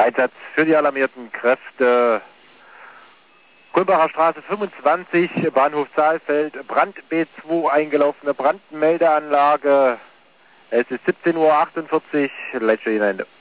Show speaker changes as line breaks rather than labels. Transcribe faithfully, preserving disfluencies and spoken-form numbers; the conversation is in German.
Einsatz für die alarmierten Kräfte. Kulmbacher Straße fünfundzwanzig, Bahnhof Saalfeld, Brand B zwei, eingelaufene Brandmeldeanlage. Es ist siebzehn Uhr achtundvierzig, letzte Ende.